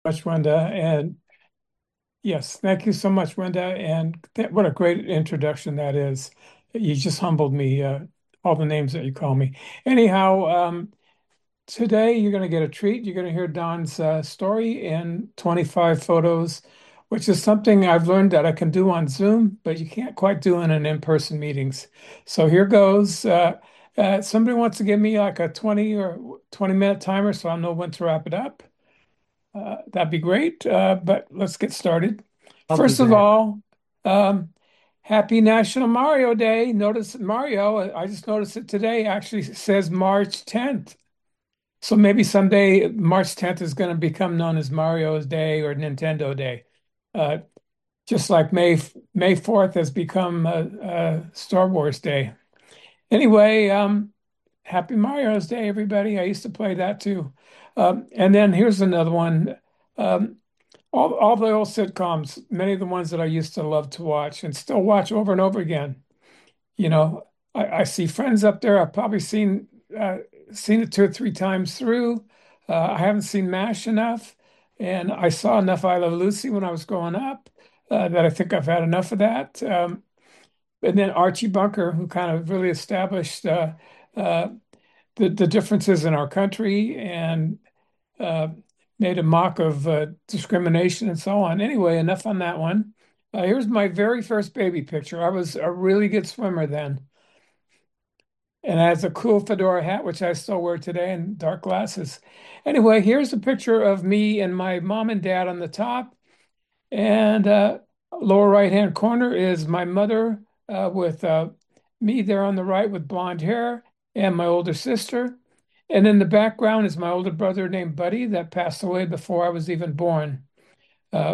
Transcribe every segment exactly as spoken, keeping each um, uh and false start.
Much, Wenda. And yes, thank you so much, Wenda. And th what a great introduction that is. You just humbled me, uh, all the names that you call me. Anyhow, um, today you're going to get a treat. You're going to hear Don's uh, story in twenty-five photos, which is something I've learned that I can do on Zoom, but you can't quite do in an in-person meetings. So here goes. Uh, uh, somebody wants to give me like a twenty or twenty minute timer so I'll know when to wrap it up. Uh, that'd be great. Uh, but let's get started. I'll do First of that. all, um, happy National Mario Day. Notice Mario, I just noticed it today, actually says March tenth. So maybe someday March tenth is going to become known as Mario's Day or Nintendo Day. Uh, just like May May fourth has become uh, uh, Star Wars Day. Anyway, um, happy Mario's Day, everybody. I used to play that too. Um, and then here's another one. Um, all, all the old sitcoms, many of the ones that I used to love to watch and still watch over and over again. You know, I, I see Friends up there. I've probably seen uh, seen it two or three times through. Uh, I haven't seen MASH enough, and I saw enough I Love Lucy when I was growing up uh, that I think I've had enough of that. Um, and then Archie Bunker, who kind of really established uh, uh, the the differences in our country and uh, made a mock of uh, discrimination and so on. Anyway, enough on that one. Uh, here's my very first baby picture. I was a really good swimmer then, and I had a cool fedora hat, which I still wear today, and dark glasses. Anyway, here's a picture of me and my mom and dad on the top, and uh, lower right-hand corner is my mother uh, with uh, me there on the right with blonde hair, and my older sister. And in the background is my older brother named Buddy that passed away before I was even born. Uh,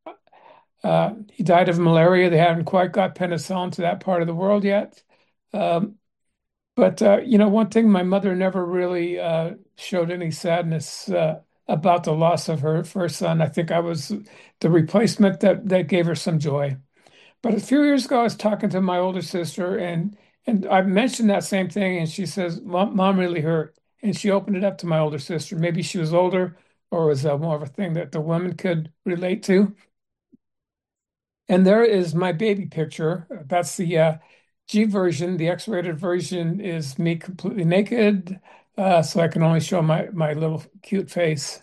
uh, he died of malaria. They haven't quite got penicillin to that part of the world yet. Um, but uh, you know, one thing my mother never really uh, showed any sadness uh, about the loss of her first son. I think I was the replacement that that gave her some joy. But a few years ago, I was talking to my older sister, and and I mentioned that same thing, and she says, "Mom, Mom really hurt," and she opened it up to my older sister. Maybe she was older, or was uh, more of a thing that the women could relate to. And there is my baby picture. That's the uh, G version. The X-rated version is me completely naked, uh, so I can only show my my little cute face.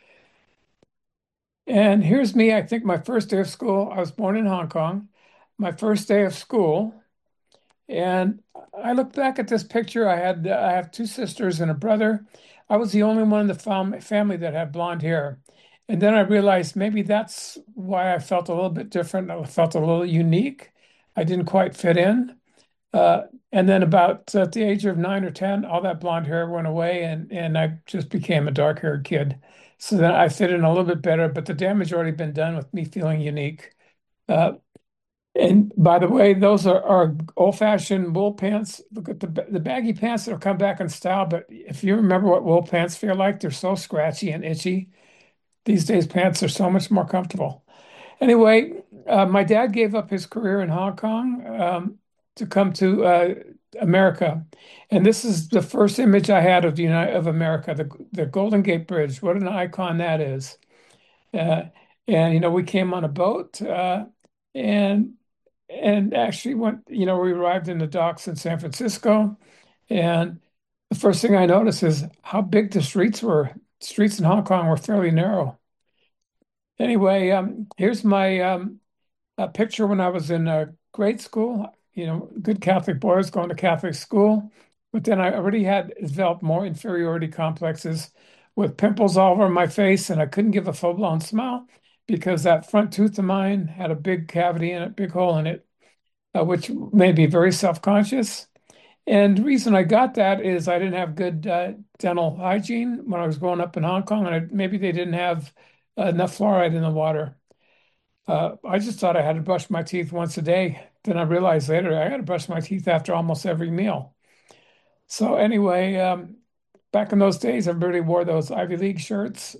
And here's me. I think my first day of school. I was born in Hong Kong. My first day of school. And I look back at this picture. I had I have two sisters and a brother. I was the only one in the fam family that had blonde hair. And then I realized maybe that's why I felt a little bit different. I felt a little unique. I didn't quite fit in. Uh, and then about at the age of nine or ten, all that blonde hair went away and, and I just became a dark-haired kid. So then I fit in a little bit better, but the damage already been done with me feeling unique. Uh, and by the way, those are, are old-fashioned wool pants. Look at the the baggy pants that'll come back in style. But if you remember what wool pants feel like, they're so scratchy and itchy. These days, pants are so much more comfortable. Anyway, uh, my dad gave up his career in Hong Kong um, to come to uh, America, and this is the first image I had of the United of America, the the Golden Gate Bridge. What an icon that is! Uh, and you know, we came on a boat, uh, and and actually went. You know, we arrived in the docks in San Francisco, and the first thing I noticed is how big the streets were. Streets in Hong Kong were fairly narrow. Anyway, um, here's my um, a picture when I was in uh, grade school. You know, good Catholic boy, I was going to Catholic school, but then I already had developed more inferiority complexes with pimples all over my face, and I couldn't give a full-blown smile because that front tooth of mine had a big cavity in it, big hole in it, uh, which made me very self-conscious. And the reason I got that is I didn't have good uh, dental hygiene when I was growing up in Hong Kong, and I, maybe they didn't have uh, enough fluoride in the water. Uh, I just thought I had to brush my teeth once a day. Then I realized later I had to brush my teeth after almost every meal. So anyway, um, back in those days, everybody wore those Ivy League shirts.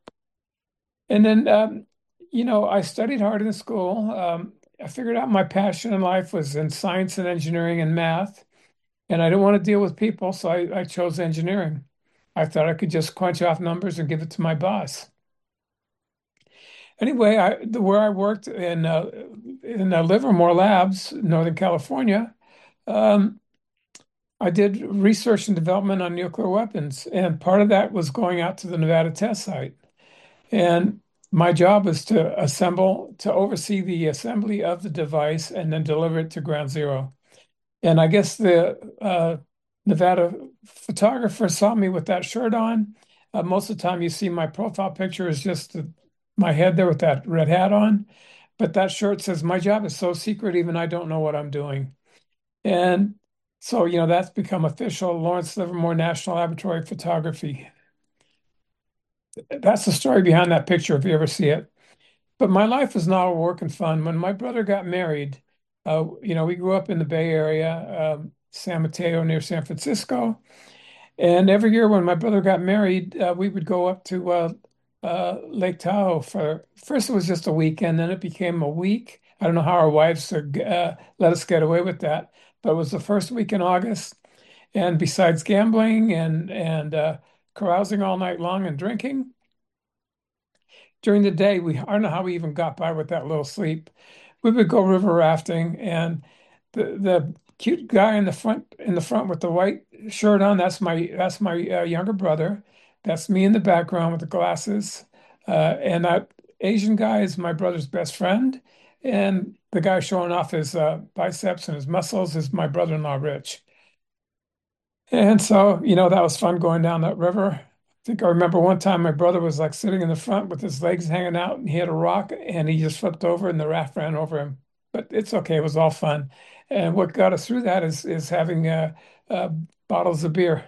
And then, um, you know, I studied hard in school. Um, I figured out my passion in life was in science and engineering and math, and I didn't want to deal with people, so I, I chose engineering. I thought I could just crunch off numbers and give it to my boss. Anyway, I the where I worked in uh, in uh, Livermore Labs, Northern California, um, I did research and development on nuclear weapons, and part of that was going out to the Nevada test site. And my job is to assemble, to oversee the assembly of the device and then deliver it to ground zero. And I guess the uh, Nevada photographer saw me with that shirt on. Uh, most of the time, you see my profile picture is just the, my head there with that red hat on. But that shirt says, "My job is so secret, even I don't know what I'm doing." And so, you know, that's become official Lawrence Livermore National Laboratory Photography. That's the story behind that picture, if you ever see it. But my life was not all work and fun. When my brother got married, uh, you know, we grew up in the Bay Area, um, San Mateo near San Francisco. And every year when my brother got married, uh, we would go up to uh, uh, Lake Tahoe for, first it was just a weekend, then it became a week. I don't know how our wives uh, let us get away with that, but it was the first week in August. And besides gambling and and uh, carousing all night long and drinking, during the day, we I don't know how we even got by with that little sleep. We would go river rafting, and the the cute guy in the front in the front with the white shirt on, that's my that's my uh, younger brother. That's me in the background with the glasses. Uh, and that Asian guy is my brother's best friend. And the guy showing off his uh, biceps and his muscles is my brother-in-law, Rich. And so, you know, that was fun going down that river. I think I remember one time my brother was like sitting in the front with his legs hanging out and he had a rock and he just flipped over and the raft ran over him. But it's okay. It was all fun. And what got us through that is is having uh, uh, bottles of beer.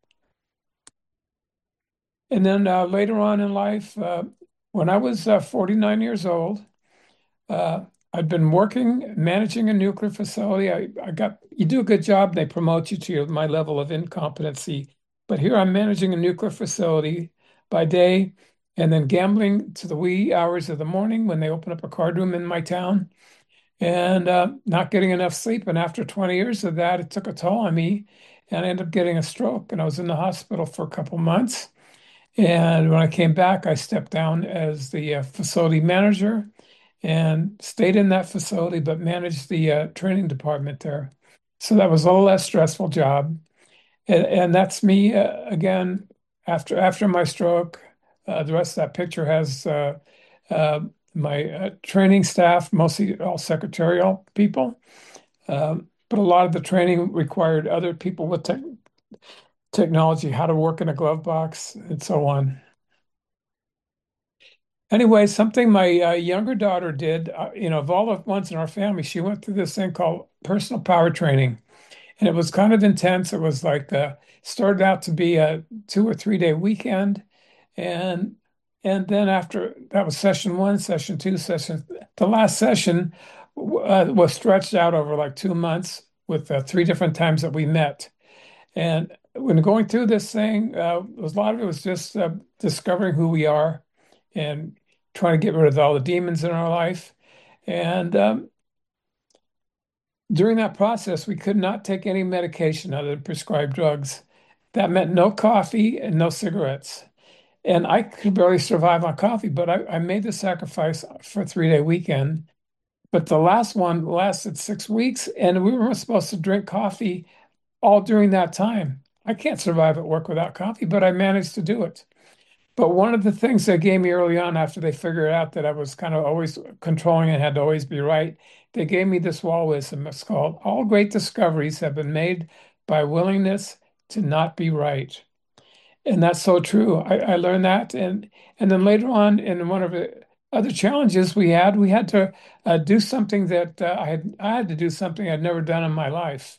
And then uh, later on in life, uh, when I was uh, forty-nine years old, Uh, I've been working, managing a nuclear facility. I, I got, you do a good job, they promote you to your, my level of incompetency. But here I'm managing a nuclear facility by day and then gambling to the wee hours of the morning when they open up a card room in my town and uh, not getting enough sleep. And after twenty years of that, it took a toll on me and I ended up getting a stroke and I was in the hospital for a couple months. And when I came back, I stepped down as the uh, facility manager and stayed in that facility, but managed the uh, training department there. So that was a little less stressful job. And, and that's me uh, again after after my stroke. Uh, the rest of that picture has uh, uh, my uh, training staff, mostly all secretarial people. Um, but a lot of the training required other people with te technology, how to work in a glove box, and so on. Anyway, something my uh, younger daughter did, uh, you know, of all the ones in our family, she went through this thing called personal power training. And it was kind of intense. It was like the started out to be a two or three day weekend. And and then after that was session one, session two, session, the last session uh, was stretched out over like two months with uh, three different times that we met. And when going through this thing, uh, a lot of it was just uh, discovering who we are and trying to get rid of all the demons in our life. And um, during that process, we could not take any medication other than prescribed drugs. That meant no coffee and no cigarettes. And I could barely survive on coffee, but I, I made the sacrifice for a three day weekend. But the last one lasted six weeks, and we were supposed to drink coffee all during that time. I can't survive at work without coffee, but I managed to do it. But one of the things they gave me early on after they figured out that I was kind of always controlling and had to always be right, they gave me this wall wisdom. It's called All Great Discoveries Have Been Made by Willingness to Not Be Right. And that's so true. I, I learned that. And and then later on in one of the other challenges we had, we had to uh, do something that uh, I had I had to do something I'd never done in my life.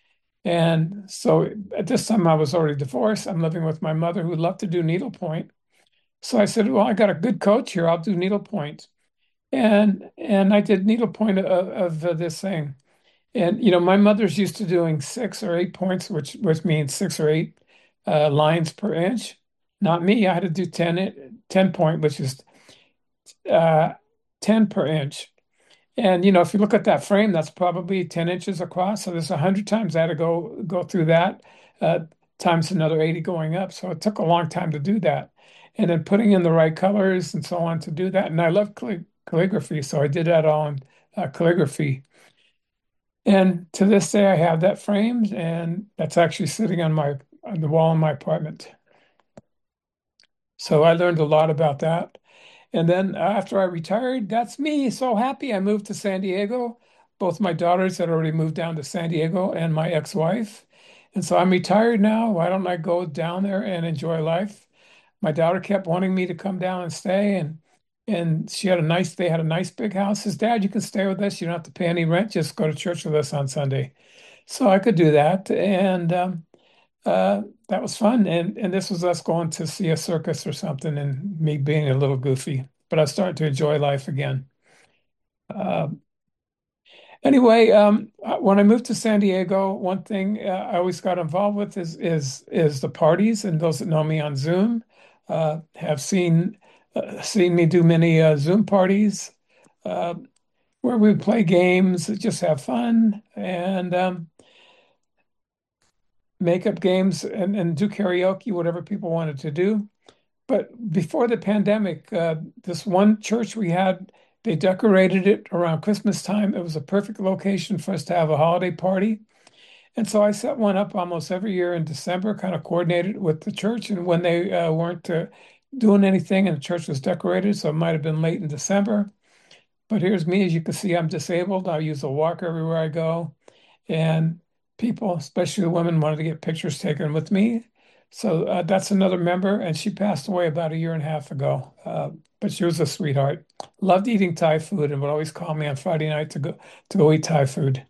And so at this time I was already divorced. I'm living with my mother who loved to do needlepoint. So I said, well, I got a good coach here. I'll do needlepoint. And and I did needlepoint of, of uh, this thing. And you know, my mother's used to doing six or eight points, which which means six or eight uh, lines per inch. Not me. I had to do ten, i- ten point, which is uh, ten per inch. And you know, if you look at that frame, that's probably ten inches across. So there's a hundred times I had to go go through that, uh, times another eighty going up. So it took a long time to do that. and then putting in the right colors and so on to do that. And I love calli calligraphy, so I did that all in uh, calligraphy. And to this day, I have that framed, and that's actually sitting on my on the wall in my apartment. So I learned a lot about that. And then after I retired, that's me. So happy. I moved to San Diego. Both my daughters had already moved down to San Diego and my ex-wife. And so I'm retired now. Why don't I go down there and enjoy life? My daughter kept wanting me to come down and stay, and and she had a nice, they had a nice big house. Says, Dad, you can stay with us. You don't have to pay any rent. Just go to church with us on Sunday. So I could do that. And um, uh, that was fun. And and this was us going to see a circus or something and me being a little goofy. But I started to enjoy life again. Uh, anyway, um, uh, when I moved to San Diego, one thing uh, I always got involved with is is is the parties. And those that know me on Zoom uh, have seen uh, seen me do many uh, Zoom parties uh, where we play games, just have fun, and um, make up games and, and do karaoke, whatever people wanted to do. But before the pandemic, uh, this one church we had, they decorated it around Christmas time. It was a perfect location for us to have a holiday party. And so I set one up almost every year in December, kind of coordinated with the church. And when they uh, weren't uh, doing anything and the church was decorated, so it might have been late in December. But here's me, as you can see, I'm disabled. I use a walker everywhere I go. And people, especially the women, wanted to get pictures taken with me. So uh, that's another member, and she passed away about a year and a half ago. Uh, but she was a sweetheart. Loved eating Thai food, and would always call me on Friday night to go to go eat Thai food.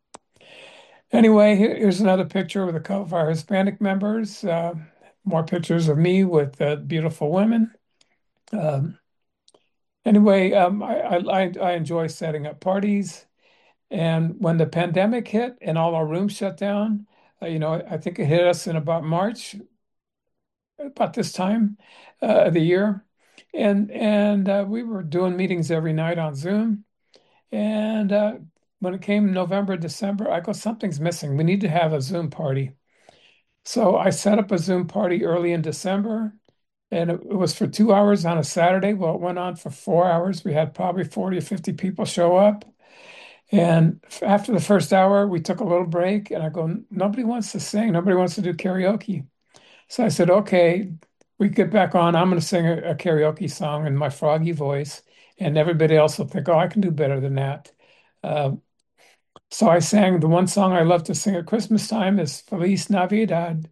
Anyway, here- here's another picture with a couple of our Hispanic members. Uh, more pictures of me with uh, beautiful women. Um, anyway, um, I, I I enjoy setting up parties. And when the pandemic hit and all our rooms shut down, uh, you know, I think it hit us in about March, about this time uh, of the year. And and uh, we were doing meetings every night on Zoom. And uh, when it came November, December, I go, something's missing. We need to have a Zoom party. So I set up a Zoom party early in December, and it, it was for two hours on a Saturday. Well, it went on for four hours. We had probably forty or fifty people show up. And f- after the first hour, we took a little break, and I go, nobody wants to sing. Nobody wants to do karaoke. So I said, okay, we get back on. I'm going to sing a, a karaoke song in my froggy voice, and everybody else will think, oh, I can do better than that. Uh, so I sang the one song I love to sing at Christmas time is Feliz Navidad.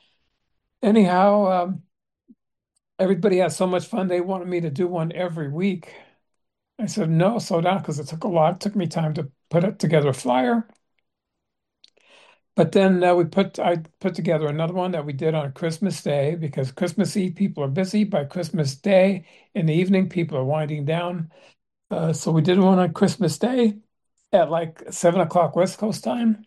Anyhow, um, everybody had so much fun. They wanted me to do one every week. I said, no, slow down, because it took a lot. It took me time to put it together a flyer. But then uh, we put I put together another one that we did on Christmas Day, because Christmas Eve people are busy. By Christmas Day in the evening, people are winding down. Uh, so we did one on Christmas Day at like seven o'clock West Coast time,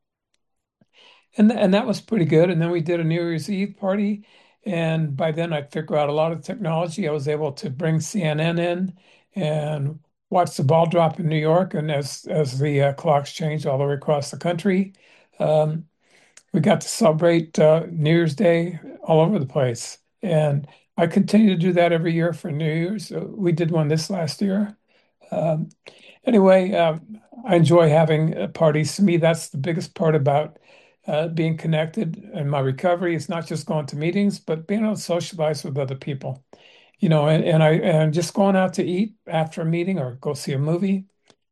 and th- and that was pretty good. And then we did a New Year's Eve party, and by then I'd figure out a lot of technology. I was able to bring C N N in and watch the ball drop in New York, and as as the uh, clocks changed all the way across the country. Um, we got to celebrate uh, New Year's Day all over the place. And I continue to do that every year for New Year's. Uh, we did one this last year. Um, anyway, um, I enjoy having uh, parties. To me, that's the biggest part about uh, being connected and my recovery. It's not just going to meetings, but being able to socialize with other people. You know, and, and I and just going out to eat after a meeting or go see a movie.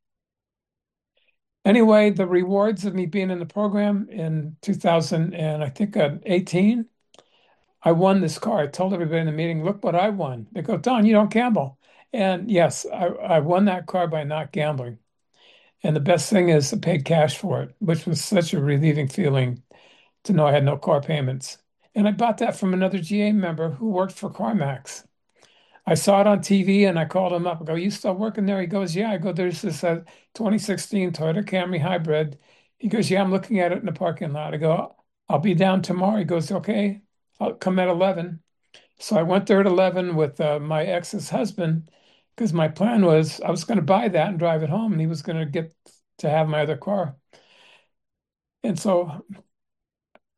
Anyway, the rewards of me being in the program in two thousand and I think uh, eighteen, I won this car. I told everybody in the meeting, look what I won. They go, Don, you don't gamble. And yes, I, I won that car by not gambling. And the best thing is I paid cash for it, which was such a relieving feeling to know I had no car payments. And I bought that from another G A member who worked for CarMax. I saw it on T V and I called him up. I go, you still working there? He goes, yeah. I go, there's this uh, twenty sixteen Toyota Camry hybrid. He goes, yeah, I'm looking at it in the parking lot. I go, I'll be down tomorrow. He goes, okay, I'll come at eleven. So I went there at eleven with uh, my ex's husband, because my plan was I was going to buy that and drive it home, and he was going to get to have my other car. And so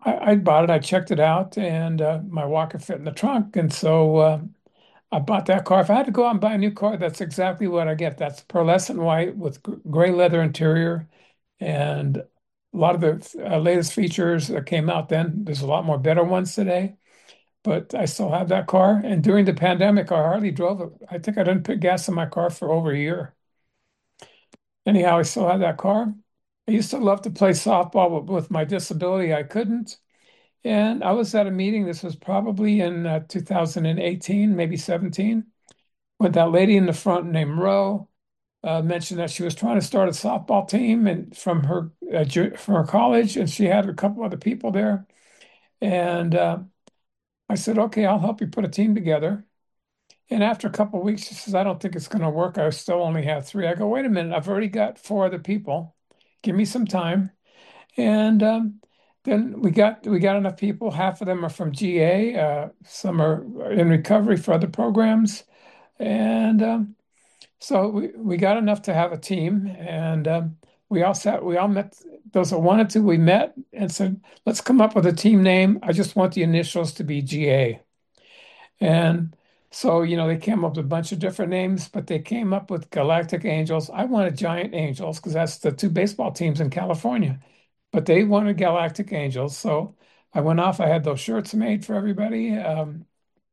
I, I bought it. I checked it out, and uh, my walker fit in the trunk, and so uh, I bought that car. If I had to go out and buy a new car, that's exactly what I get. That's pearlescent white with gr- gray leather interior, and a lot of the uh, latest features that came out then. There's a lot more better ones today, but I still have that car. And during the pandemic, I hardly drove it. I think I didn't put gas in my car for over a year. Anyhow, I still have that car. I used to love to play softball, but with my disability, I couldn't. And I was at a meeting, this was probably in uh, two thousand eighteen, maybe seventeen, when that lady in the front named Ro uh, mentioned that she was trying to start a softball team and from her uh, ju- from her college, and she had a couple other people there. And uh, I said, "Okay, I'll help you put a team together." And after a couple of weeks, she says, "I don't think it's going to work. I still only have three." I go, "Wait a minute, I've already got four other people. Give me some time." And um, then we got we got enough people. Half of them are from G A. Uh, some are in recovery for other programs, and um, so we, we got enough to have a team. And um, we all sat. We all met. Those that wanted to, we met and said, "Let's come up with a team name. I just want the initials to be G A." And so, you know, they came up with a bunch of different names, but they came up with Galactic Angels. I wanted Giant Angels because that's the two baseball teams in California, but they wanted Galactic Angels. So I went off. I had those shirts made for everybody. Um,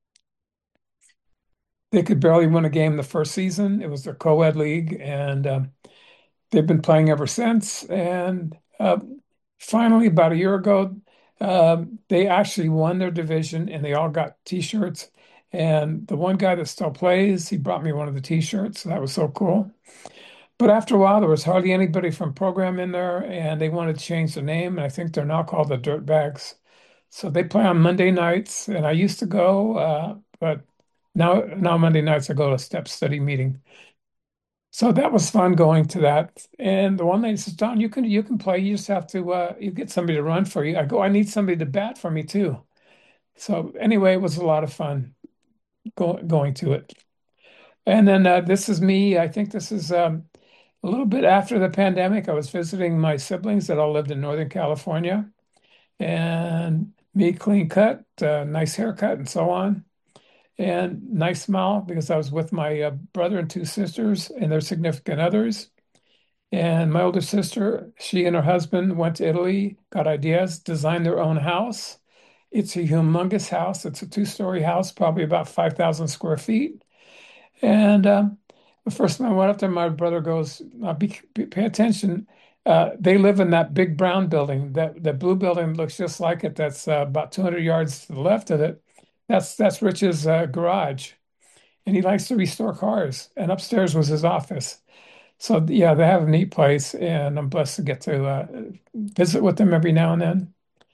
they could barely win a game the first season. It was their co-ed league, and um, they've been playing ever since. And uh, finally, about a year ago, um, they actually won their division and they all got T-shirts. And the one guy that still plays, he brought me one of the T-shirts. So that was so cool. But after a while, there was hardly anybody from program in there, and they wanted to change the name. And I think they're now called the Dirtbags. So they play on Monday nights, and I used to go, uh, but now now Monday nights I go to a step study meeting. So that was fun going to that. And the one lady says, "Don, you can you can play. You just have to uh, you get somebody to run for you." I go, "I need somebody to bat for me too." So anyway, it was a lot of fun go, going to it. And then uh, this is me. I think this is um, a little bit after the pandemic. I was visiting my siblings that all lived in Northern California, and me clean cut, uh, nice haircut, and so on, and nice smile because I was with my uh, brother and two sisters and their significant others. And my older sister, she and her husband went to Italy, got ideas, designed their own house. It's a humongous house. It's a two-story house, probably about five thousand square feet. And um, the first time I went up there, my brother goes, uh, be, be- pay attention. Uh, they live in that big brown building. That the blue building looks just like it. That's uh, about two hundred yards to the left of it. That's that's Rich's uh, garage, and he likes to restore cars. And upstairs was his office. So yeah, they have a neat place, and I'm blessed to get to uh, visit with them every now and then.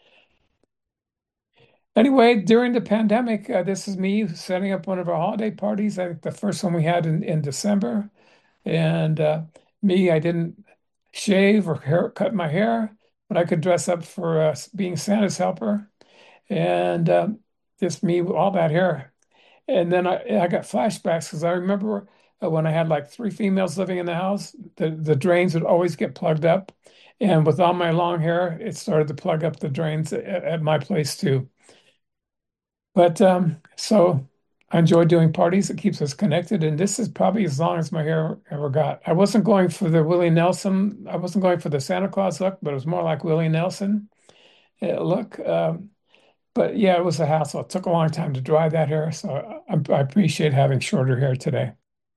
Anyway, during the pandemic, uh, this is me setting up one of our holiday parties. I think the first one we had in, in December, and uh, me, I didn't shave or hair, cut my hair, but I could dress up for uh, being Santa's helper, and um, just me with all that hair. And then I, I got flashbacks because I remember uh, when I had like three females living in the house, the, the drains would always get plugged up. And with all my long hair, it started to plug up the drains at, at my place too. But um, so I enjoy doing parties. It keeps us connected. And this is probably as long as my hair ever got. I wasn't going for the Willie Nelson. I wasn't going for the Santa Claus look, but it was more like Willie Nelson uh, look. Um, but yeah, it was a hassle. It took a long time to dry that hair, so I, I appreciate having shorter hair today.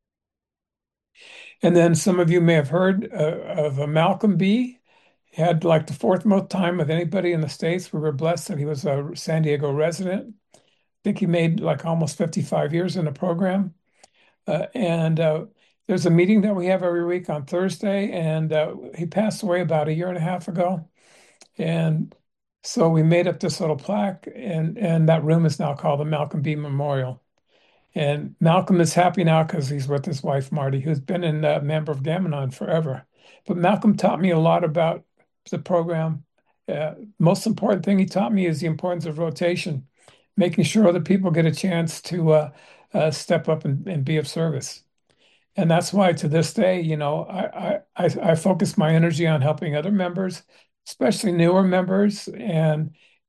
And then some of you may have heard uh, of uh, Malcolm B. He had like the fourth most time of anybody in the States. We were blessed that he was a San Diego resident. I think he made like almost fifty-five years in the program. Uh, and uh, there's a meeting that we have every week on Thursday, and uh, he passed away about a year and a half ago. And so we made up this little plaque, and and that room is now called the Malcolm B. Memorial. And Malcolm is happy now because he's with his wife Marty, who's been a uh, member of Gamanon forever. But Malcolm taught me a lot about the program. Uh, most important thing he taught me is the importance of rotation, making sure other people get a chance to uh, uh, step up and, and be of service. And that's why to this day, you know, I, I, I I focus my energy on helping other members, especially newer members, and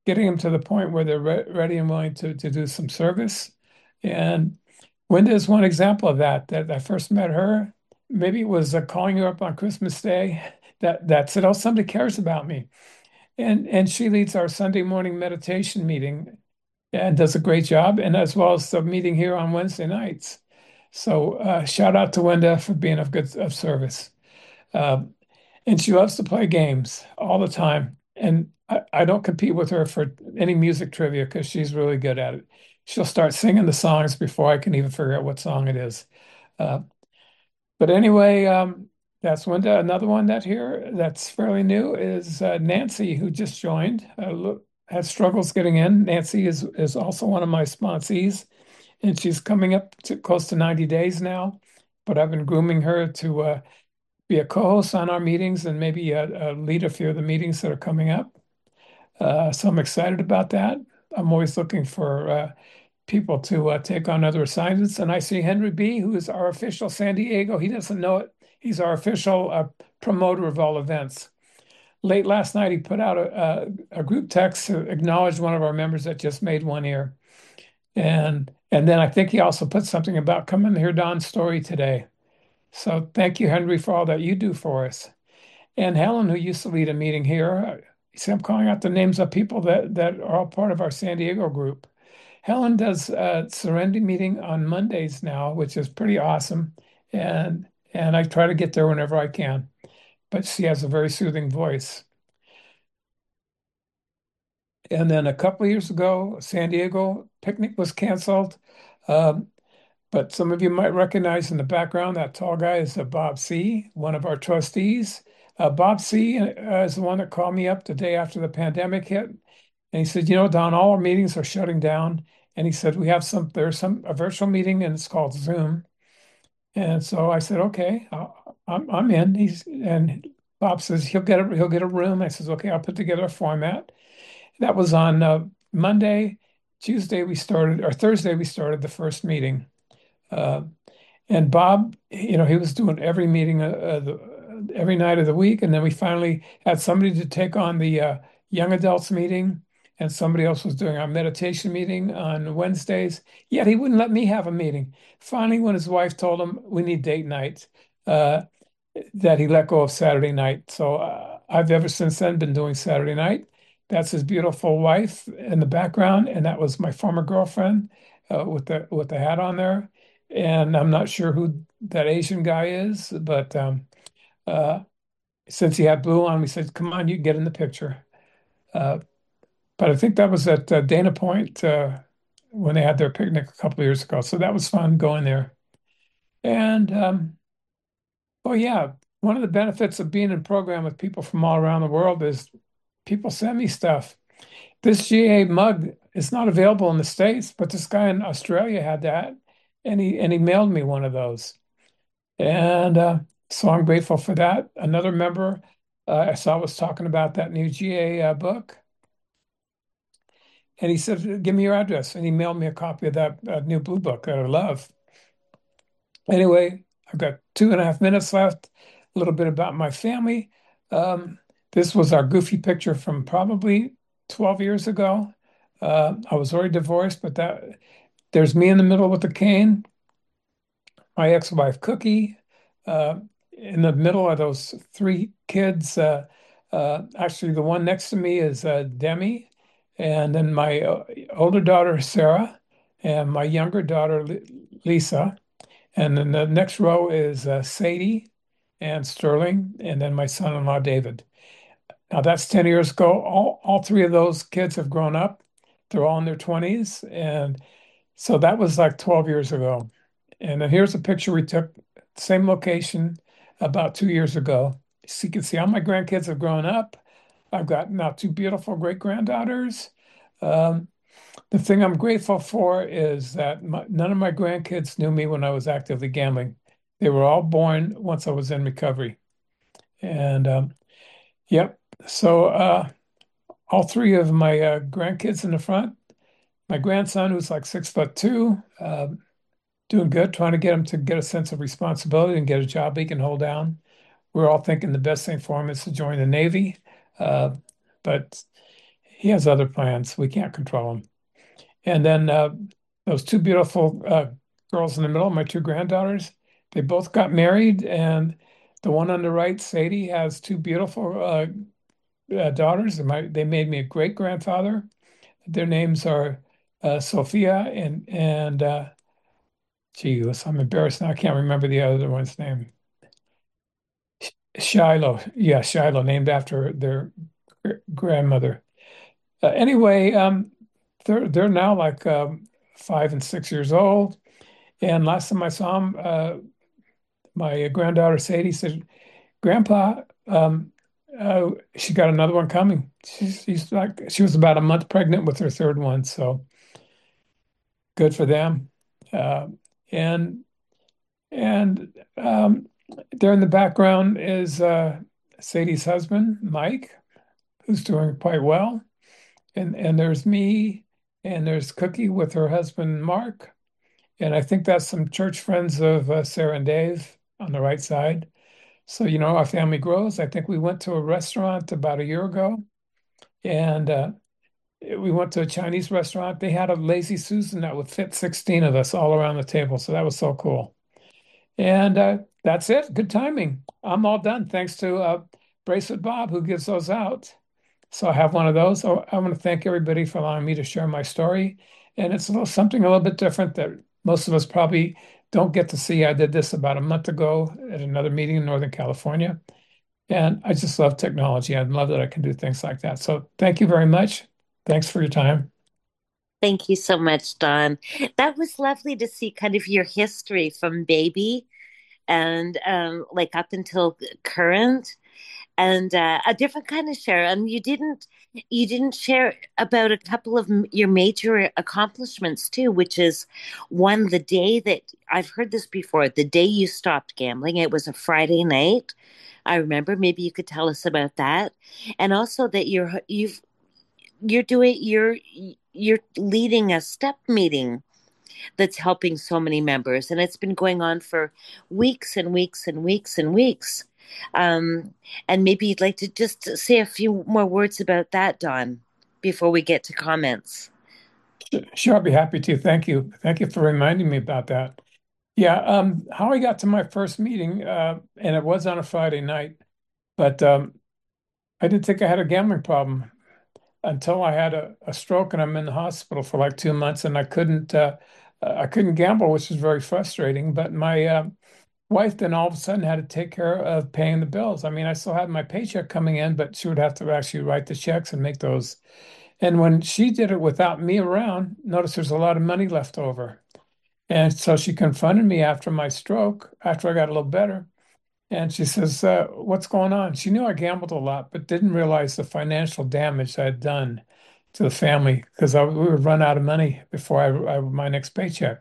getting them to the point where they're re ready and willing to to do some service. And Linda is one example of that. That I first met her, maybe it was uh, calling her up on Christmas Day. That that said, oh, somebody cares about me. And and she leads our Sunday morning meditation meeting and does a great job, and as well as the meeting here on Wednesday nights. So uh, shout out to Linda for being of good of service. Uh, and she loves to play games all the time. And I, I don't compete with her for any music trivia because she's really good at it. She'll start singing the songs before I can even figure out what song it is. Uh, but anyway, um, that's Linda. Another one that here that's fairly new is uh, Nancy, who just joined. Uh, look, had struggles getting in. Nancy is is also one of my sponsees, and she's coming up to close to ninety days now. But I've been grooming her to uh, be a co-host on our meetings and maybe uh, uh, lead a few of the meetings that are coming up. Uh, so I'm excited about that. I'm always looking for uh, people to uh, take on other assignments. And I see Henry B., who is our official San Diego. He doesn't know it. He's our official uh, promoter of all events. Late last night, he put out a, a, a group text to acknowledge one of our members that just made one year. And and then I think he also put something about coming to hear Don's story today. So thank you, Henry, for all that you do for us. And Helen, who used to lead a meeting here, you see, I'm calling out the names of people that, that are all part of our San Diego group. Helen does a Serenity meeting on Mondays now, which is pretty awesome. And and I try to get there whenever I can. But she has a very soothing voice. And then a couple of years ago, San Diego picnic was canceled. Um, But some of you might recognize in the background that tall guy is uh, Bob C., one of our trustees. Uh, Bob C. uh, is the one that called me up the day after the pandemic hit, and he said, "You know, Don, all our meetings are shutting down." And he said, "We have some. There's some a virtual meeting, and it's called Zoom." And so I said, "Okay, I'll, I'm I'm in." He's and Bob says he'll get a he'll get a room. I says, "Okay, I'll put together a format." That was on uh, Monday. Tuesday we started, or Thursday we started the first meeting. Uh, And Bob, you know, he was doing every meeting, uh, uh, the, every night of the week. And then we finally had somebody to take on the uh, young adults meeting, and somebody else was doing our meditation meeting on Wednesdays. Yet he wouldn't let me have a meeting. Finally, when his wife told him we need date night, uh, that he let go of Saturday night. So uh, I've ever since then been doing Saturday night. That's his beautiful wife in the background, and that was my former girlfriend uh, with the with the hat on there. And I'm not sure who that Asian guy is, but um, uh, since he had blue on, we said, "Come on, you can get in the picture." Uh, but I think that was at uh, Dana Point uh, when they had their picnic a couple of years ago. So that was fun going there. And um, oh yeah, one of the benefits of being in program with people from all around the world is people send me stuff. This G A mug is not available in the States, but this guy in Australia had that, and he and he mailed me one of those. And uh, so I'm grateful for that. Another member uh, I saw was talking about that new G A uh, book, and he said, "Give me your address," and he mailed me a copy of that uh, new blue book that I love. Anyway, I've got two and a half minutes left. A little bit about my family. Um, this was our goofy picture from probably twelve years ago. Uh, I was already divorced, but that there's me in the middle with the cane, my ex-wife Cookie. Uh, in the middle of those three kids, uh, uh, actually the one next to me is uh, Demi, and then my uh, older daughter Sarah, and my younger daughter Lisa. And then the next row is uh, Sadie and Sterling, and then my son-in-law David. Now that's ten years ago. All all three of those kids have grown up. They're all in their twenties, and so that was like twelve years ago. And then here's a picture we took, same location about two years ago. So you can see all my grandkids have grown up. I've got now two beautiful great granddaughters. Um, the thing I'm grateful for is that my, none of my grandkids knew me when I was actively gambling. They were all born once I was in recovery. And um, yep, so uh, all three of my uh, grandkids in the front. My grandson, who's like six foot two, uh, doing good, trying to get him to get a sense of responsibility and get a job he can hold down. We're all thinking the best thing for him is to join the Navy, uh, but he has other plans. We can't control him. And then uh, those two beautiful uh, girls in the middle, my two granddaughters, they both got married. And the one on the right, Sadie, has two beautiful uh, uh, daughters. And my, they made me a great grandfather. Their names are uh, Sophia and and uh, gee, I'm embarrassed now. I can't remember the other one's name. Shiloh, yeah, Shiloh, named after their gr- grandmother. Uh, anyway, um, they're they're now like um, five and six years old. And last time I saw them, uh, my granddaughter Sadie said, "Grandpa, um, uh, she got another one coming." She's, she's like she was about a month pregnant with her third one, so good for them. Uh, and and um, there in the background is uh, Sadie's husband, Mike, who's doing quite well. And and there's me, and there's Cookie with her husband, Mark. And I think that's some church friends of uh, Sarah and Dave on the right side. So, you know, our family grows. I think we went to a restaurant about a year ago, and uh, we went to a Chinese restaurant. They had a Lazy Susan that would fit sixteen of us all around the table. So that was so cool. And uh, that's it. Good timing. I'm all done thanks to uh, Bracelet Bob, who gives those out. So I have one of those. So I want to thank everybody for allowing me to share my story. And it's a little something a little bit different that most of us probably don't get to see. I did this about a month ago at another meeting in Northern California. And I just love technology. I love that I can do things like that. So thank you very much. Thanks for your time. Thank you so much, Don. That was lovely to see kind of your history from baby and um, like up until current, and uh, a different kind of share. And you didn't you didn't share about a couple of m- your major accomplishments too, which is one, the day that I've heard this before, the day you stopped gambling. It was a Friday night. I remember. Maybe you could tell us about that, and also that you're you've you're doing you're you're leading a step meeting that's helping so many members, and it's been going on for weeks and weeks and weeks and weeks. Um, and maybe you'd like to just say a few more words about that, Don, before we get to comments. Sure, I'll be happy to. Thank you. Thank you for reminding me about that. Yeah, um, how I got to my first meeting, uh, and it was on a Friday night, but um, I didn't think I had a gambling problem until I had a, a stroke and I'm in the hospital for like two months and I couldn't uh, I couldn't gamble, which was very frustrating. But my uh, wife then all of a sudden had to take care of paying the bills. I mean, I still had my paycheck coming in, but she would have to actually write the checks and make those. And when she did it without me around, notice there's a lot of money left over. And so she confronted me after my stroke, after I got a little better. And she says, uh, "What's going on?" She knew I gambled a lot, but didn't realize the financial damage I had done to the family because I, we would run out of money before I, I my next paycheck.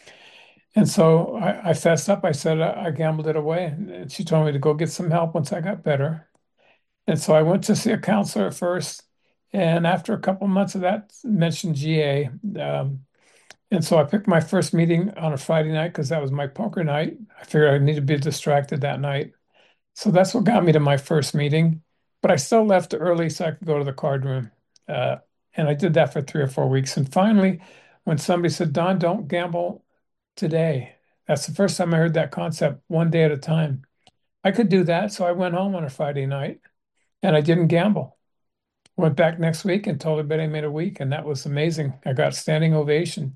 And so I, I fessed up. I said I, I gambled it away, and she told me to go get some help once I got better. And so I went to see a counselor at first, and after a couple months of that, mentioned G A. Um, and so I picked my first meeting on a Friday night because that was my poker night. I figured I needed to be distracted that night. So that's what got me to my first meeting. But I still left early so I could go to the card room. Uh, and I did that for three or four weeks. And finally, when somebody said, "Don, don't gamble today," that's the first time I heard that concept, one day at a time. I could do that. So I went home on a Friday night and I didn't gamble. Went back next week and told everybody I made a week. And that was amazing. I got standing ovation.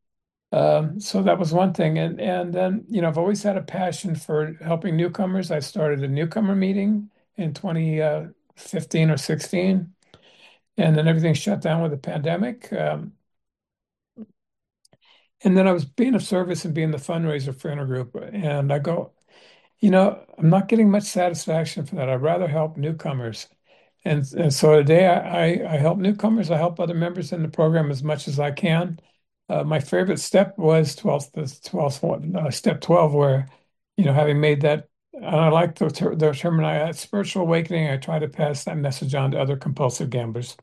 Um, so that was one thing. And and then, you know, I've always had a passion for helping newcomers. I started a newcomer meeting in twenty fifteen or sixteen, and then everything shut down with the pandemic. Um, and then I was being of service and being the fundraiser for Intergroup. And I go, you know, I'm not getting much satisfaction for that. I'd rather help newcomers. And, and so today I, I, I help newcomers. I help other members in the program as much as I can. Uh, my favorite step was twelfth, the twelfth one, uh, step twelve, where, you know, having made that, and I like the, ter the term, uh, spiritual awakening, I try to pass that message on to other compulsive gamblers.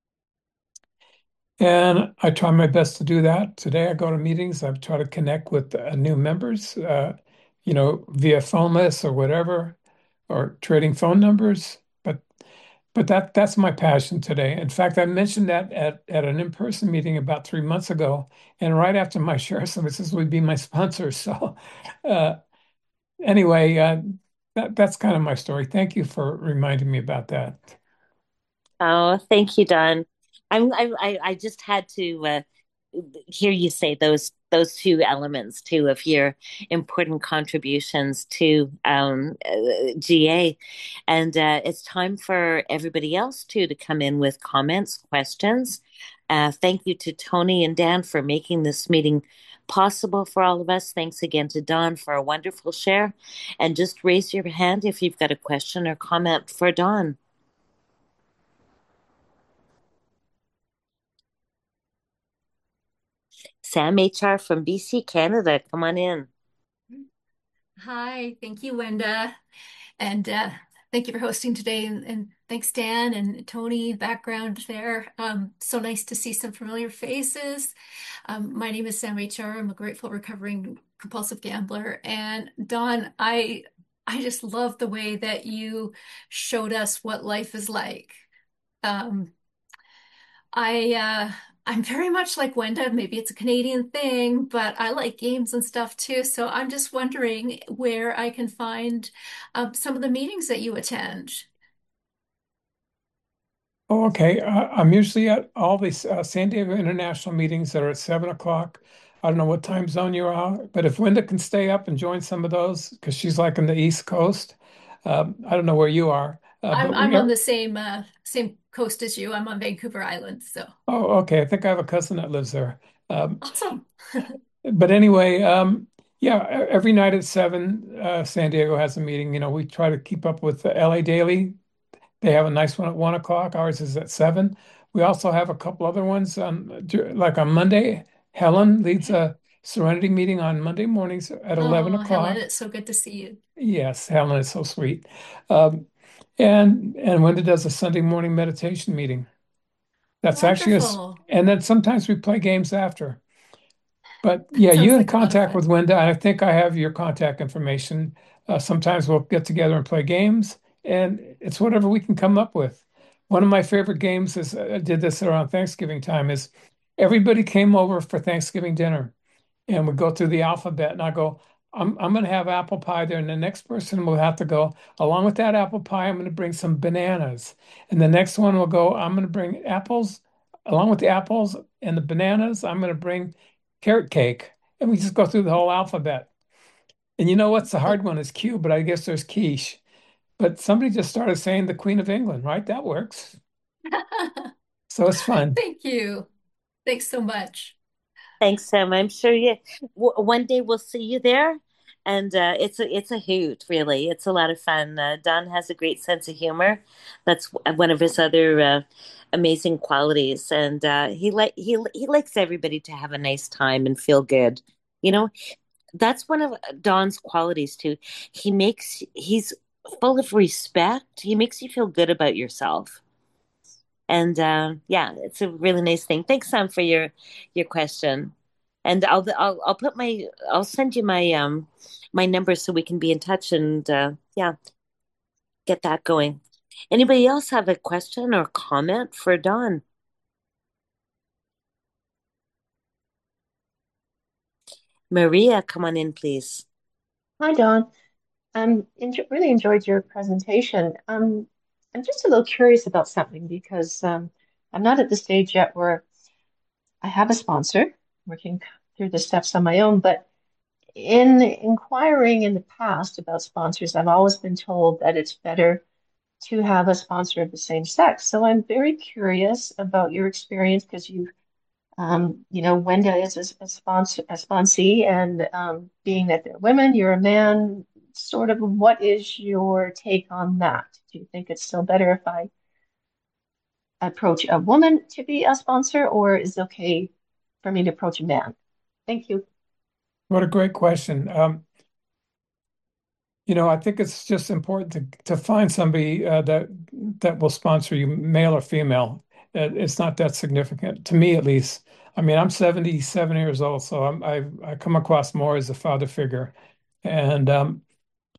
And I try my best to do that. Today I go to meetings, I try to connect with uh, new members, uh, you know, via phone lists or whatever, or trading phone numbers. But But that that's my passion today. In fact, I mentioned that at, at an in-person meeting about three months ago, and right after my share services would be my sponsor. So uh, anyway, uh, that that's kind of my story. Thank you for reminding me about that. Oh, thank you, Don. I'm, I'm I, I just had to uh, hear you say those those two elements too of your important contributions to um, uh, G A, and uh, it's time for everybody else too to come in with comments, questions. Uh, thank you to Tony and Dan for making this meeting possible for all of us. Thanks again to Don for a wonderful share, and just raise your hand if you've got a question or comment for Don. Sam H R from B C, Canada. Come on in. Hi, thank you, Wenda, and uh, thank you for hosting today. And, and thanks, Dan and Tony, background there. Um, so nice to see some familiar faces. Um, my name is Sam H R. I'm a grateful recovering compulsive gambler. And Don, I I just love the way that you showed us what life is like. Um, I uh I'm very much like Wenda. Maybe it's a Canadian thing, but I like games and stuff too. So I'm just wondering where I can find um, some of the meetings that you attend. Oh, okay. Uh, I'm usually at all these uh, San Diego International meetings that are at seven o'clock. I don't know what time zone you're on, but if Linda can stay up and join some of those, because she's like in the East Coast, um, I don't know where you are, uh, I'm but we I'm on are. the same uh, same coast as you. I'm on Vancouver Island, so Oh, okay. I think I have a cousin that lives there. Um, awesome. but anyway, um, yeah, e- every night at seven, uh, San Diego has a meeting. You know, we try to keep up with the L A Daily. They have a nice one at one o'clock. Ours is at seven. We also have a couple other ones on, like on Monday. Helen leads Okay. a Serenity meeting on Monday mornings at eleven Oh, Helen, o'clock. it's so good to see you. Yes, Helen is so sweet. Um, and and Linda does a Sunday morning meditation meeting. That's actually us. Wonderful. And then sometimes we play games after. But yeah, you Sounds in like a lot of contact fun. with Linda. I think I have your contact information. Uh, sometimes we'll get together and play games, and it's whatever we can come up with. One of my favorite games is I did this around Thanksgiving time is everybody came over for Thanksgiving dinner and we go through the alphabet and I go, I'm I'm gonna have apple pie there, and the next person will have to go, along with that apple pie, I'm gonna bring some bananas. And the next one will go, I'm gonna bring apples, along with the apples and the bananas, I'm gonna bring carrot cake. And we just go through the whole alphabet. And you know what's the hard one is Q, but I guess there's quiche. But somebody just started saying the Queen of England, right? That works. So it's fun. Thank you. Thanks so much. Thanks, Sam. I'm sure you w one day we'll see you there. And uh, it's a it's a hoot, really. It's a lot of fun. Uh, Don has a great sense of humor. That's w- one of his other uh, amazing qualities, and uh, he like he he likes everybody to have a nice time and feel good. You know, that's one of Don's qualities too. He makes he's full of respect. He makes you feel good about yourself. And uh, yeah, it's a really nice thing. Thanks, Sam, for your your question. And I'll I'll I'll put my I'll send you my um my number so we can be in touch and uh, yeah, get that going. Anybody else have a question or comment for Don? Maria, come on in, please. Hi, Don. Um, enjo really enjoyed your presentation. Um, I'm just a little curious about something because um, I'm not at the stage yet where I have a sponsor, working through the steps on my own. But in inquiring in the past about sponsors, I've always been told that it's better to have a sponsor of the same sex. So I'm very curious about your experience because you've um, you know, Wenda is a, a sponsor, a sponsee, and um, being that they're women, you're a man. Sort of, what is your take on that? Do you think it's still better if I approach a woman to be a sponsor, or is it okay for me to approach a man? Thank you. What a great question. Um, You know, I think it's just important to to find somebody uh, that that will sponsor you, male or female. Uh, It's not that significant to me, at least. I mean, I'm seventy-seven years old, so I'm, I I come across more as a father figure, and um,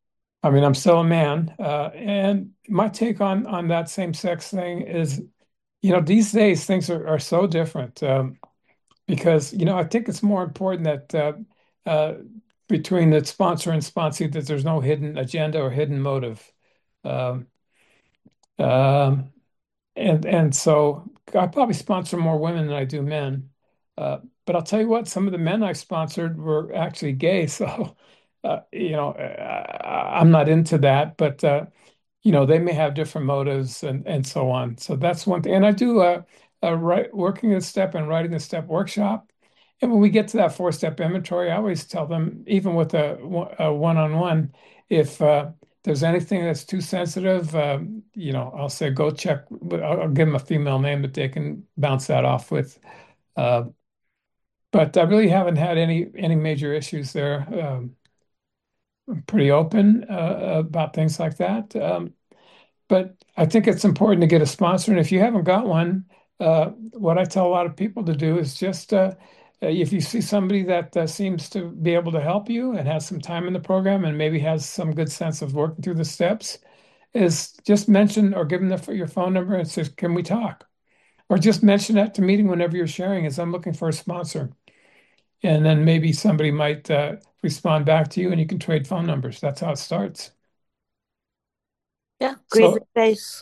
I mean, I'm still a man, uh, and my take on on that same-sex thing is, you know, these days things are, are so different. Um, because you know I think it's more important that uh, uh, between the sponsor and sponsee that there's no hidden agenda or hidden motive. Um, um, and and so I probably sponsor more women than I do men. Uh, but I'll tell you what, some of the men I sponsored were actually gay, so uh, you know I, I'm not into that. But uh, you know, they may have different motives and and so on. So that's one thing. And I do a, a write, working the step and writing the step workshop. And when we get to that four step inventory, I always tell them, even with a, a one-on-one, if uh, there's anything that's too sensitive, um, you know, I'll say go check. But I'll, I'll give them a female name that they can bounce that off with. Uh, but I really haven't had any any major issues there. Um, I'm pretty open uh, about things like that. Um, But I think it's important to get a sponsor. And if you haven't got one, uh, what I tell a lot of people to do is just uh, uh, if you see somebody that uh, seems to be able to help you and has some time in the program and maybe has some good sense of working through the steps, is just mention or give them the, your phone number and say, can we talk? Or just mention at the meeting whenever you're sharing is I'm looking for a sponsor. And then maybe somebody might uh, respond back to you and you can trade phone numbers. That's how it starts. Yeah, great So advice.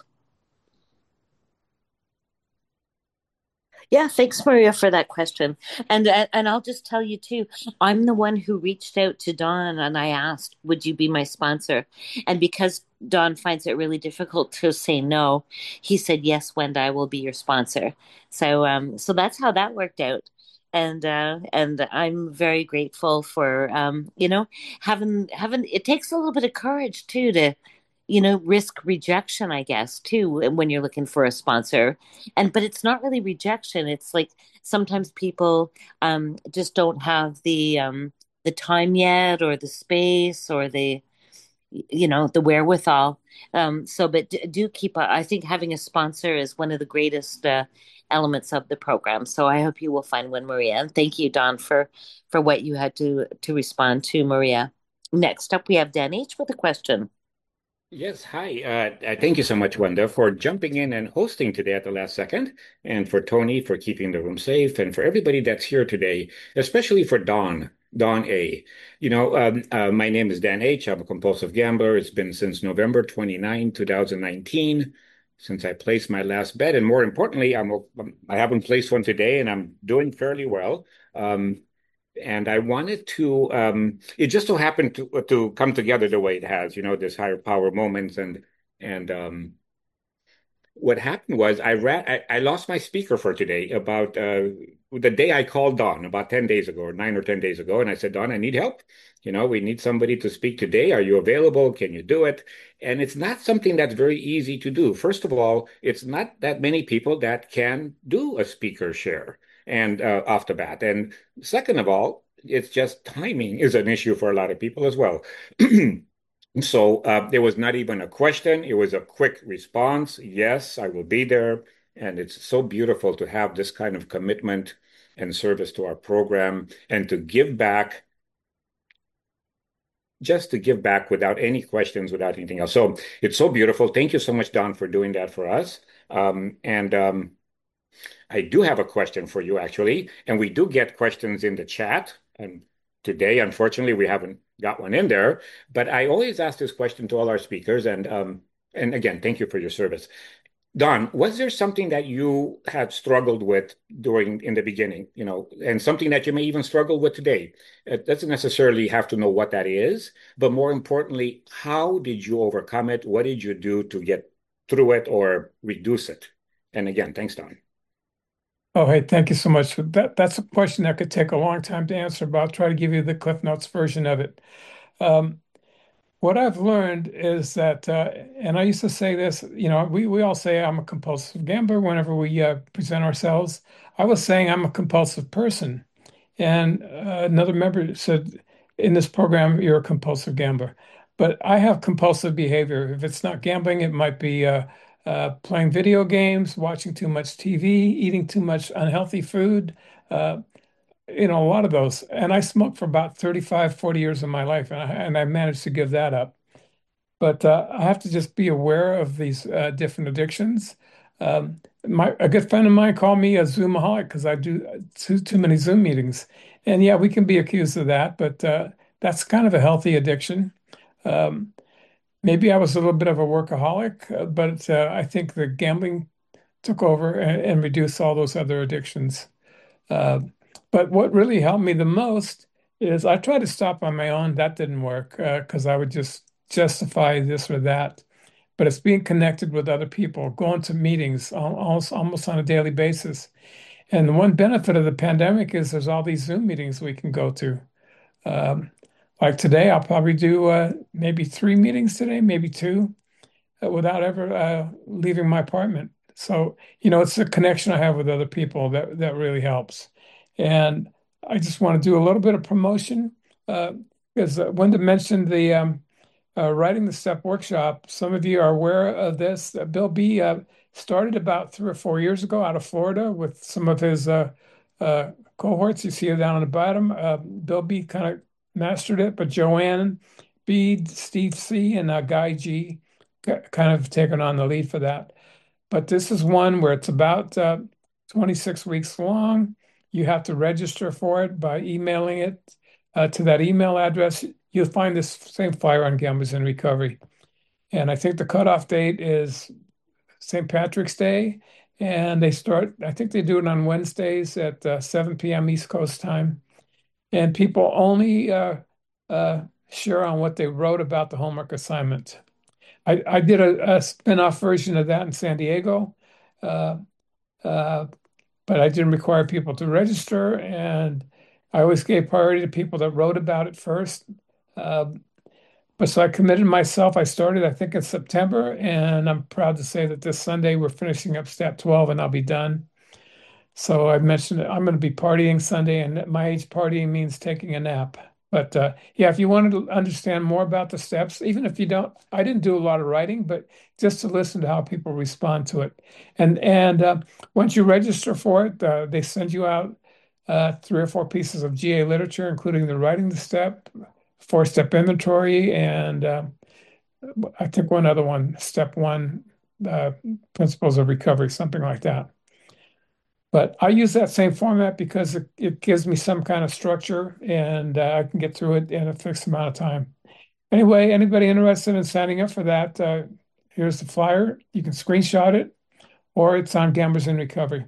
Yeah, thanks, Maria, for that question. And and and I'll just tell you too, I'm the one who reached out to Don and I asked, "Would you be my sponsor?" And because Don finds it really difficult to say no, he said, "Yes, Wenda, I will be your sponsor." So um, so that's how that worked out. And uh, and I'm very grateful for um, you know, having having it takes a little bit of courage too to you know, risk rejection, I guess, too, when you're looking for a sponsor. And but it's not really rejection. It's like sometimes people um just don't have the um the time yet or the space or the you know the wherewithal. Um so but d- do keep a, I think having a sponsor is one of the greatest uh, elements of the program. So I hope you will find one, Maria. And thank you, Don, for for what you had to to respond to, Maria. Next up we have Dan H with a question. Yes, hi. Uh, uh, thank you so much, Wanda, for jumping in and hosting today at the last second, and for Tony for keeping the room safe, and for everybody that's here today, especially for Don, Don A. You know, um, uh, my name is Dan H. I'm a compulsive gambler. It's been since November twenty-ninth, two thousand nineteen, since I placed my last bet, and more importantly, I'm a, I haven't placed one today, and I'm doing fairly well. Um, and I wanted to um it just so happened to to come together the way it has, you know, this higher power moments and and um what happened was I ran I, I lost my speaker for today about uh the day I called Don about ten days ago or nine or ten days ago, and I said, Don, I need help. You know, we need somebody to speak today. Are you available? Can you do it? And it's not something that's very easy to do. First of all, it's not that many people that can do a speaker share and uh, off the bat. And second of all, it's just timing is an issue for a lot of people as well. So uh, there was not even a question. It was a quick response. Yes, I will be there. And it's so beautiful to have this kind of commitment and service to our program and to give back, just to give back without any questions, without anything else. So it's so beautiful. Thank you so much, Don, for doing that for us. Um, and um, I do have a question for you, actually. And we do get questions in the chat. And today, unfortunately, we haven't got one in there. But I always ask this question to all our speakers. And um, and again, thank you for your service. Don, was there something that you had struggled with during in the beginning, you know, and something that you may even struggle with today? It doesn't necessarily have to know what that is, but more importantly, how did you overcome it? What did you do to get through it or reduce it? And again, thanks, Don. Oh, hey, thank you so much. That that's a question that could take a long time to answer, but I'll try to give you the Cliff Notes version of it. Um, what I've learned is that, uh, and I used to say this, you know, we we all say I'm a compulsive gambler whenever we uh, present ourselves. I was saying I'm a compulsive person, and uh, another member said, in this program, you're a compulsive gambler. But I have compulsive behavior. If it's not gambling, it might be uh, uh, playing video games, watching too much T V, eating too much unhealthy food, uh, you know, a lot of those. And I smoked for about thirty-five, forty years of my life, and I, and I managed to give that up. but uh, I have to just be aware of these uh, different addictions. Um, my a good friend of mine called me a Zoomaholic because I do uh, too too many Zoom meetings, and yeah, we can be accused of that, but uh, that's kind of a healthy addiction. Um, Maybe I was a little bit of a workaholic, uh, but uh, I think the gambling took over and, and reduced all those other addictions. Uh, but what really helped me the most is I tried to stop on my own. That didn't work because I would just justify this or that. But it's being connected with other people, going to meetings al- almost almost on a daily basis. And the one benefit of the pandemic is there's all these Zoom meetings we can go to. Um, like today, I'll probably do uh, maybe three meetings today, maybe two, uh, without ever uh, leaving my apartment. So, you know, it's the connection I have with other people that that really helps. And I just want to do a little bit of promotion uh, because uh, Linda mentioned the um, uh, writing the step workshop. Some of you are aware of this. Uh, Bill B uh, started about three or four years ago out of Florida with some of his uh, uh, cohorts. You see it down on the bottom. Uh, Bill B kind of mastered it, but Joanne B, Steve C, and uh, Guy G kind of taken on the lead for that. But this is one where it's about uh, twenty-six weeks long. You have to register for it by emailing it uh, to that email address. You'll find this same flyer on Gamblers in Recovery. And I think the cutoff date is Saint Patrick's Day. And they start, I think they do it on Wednesdays at uh, seven p m East Coast time. And people only uh, uh, share on what they wrote about the homework assignment. I, I did a, a spin-off version of that in San Diego, uh, uh, but I didn't require people to register, and I always gave priority to people that wrote about it first. Uh, but so I committed myself. I started, I think, in September, and I'm proud to say that this Sunday we're finishing up step twelve, and I'll be done. So I mentioned that I'm going to be partying Sunday, and at my age, partying means taking a nap. But uh, yeah, if you wanted to understand more about the steps, even if you don't, I didn't do a lot of writing, but just to listen to how people respond to it. And and uh, once you register for it, uh, they send you out uh, three or four pieces of G A literature, including the writing the step, four-step inventory, and uh, I think one other one, step one, uh, principles of recovery, something like that. But I use that same format because it, it gives me some kind of structure and uh, I can get through it in a fixed amount of time. Anyway, anybody interested in signing up for that, uh, here's the flyer. You can screenshot it or it's on Gamblers in Recovery.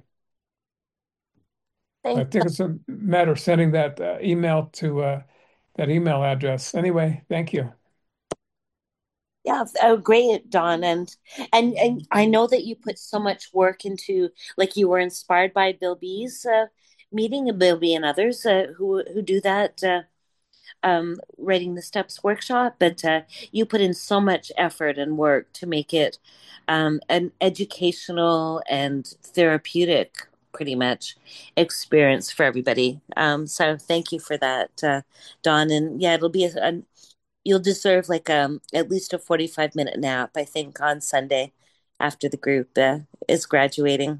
I Thank think it's a matter of sending that uh, email to uh, that email address. Anyway, thank you. Yeah, oh, great, Don, and and and I know that you put so much work into, like you were inspired by Bill B's uh, meeting, and Bill B and others uh, who who do that uh, um, writing the steps workshop. But uh, you put in so much effort and work to make it um, an educational and therapeutic, pretty much, experience for everybody. Um, so thank you for that, uh, Don. And yeah, it'll be a, a you'll deserve like um at least a forty-five minute nap, I think, on Sunday after the group uh, is graduating.